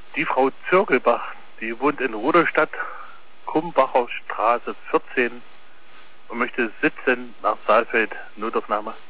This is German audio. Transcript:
Die Frau Zirkelbach, die wohnt in Rudolstadt, Kumbacher Straße 14 und möchte 17 nach Saalfeld, Notaufnahme.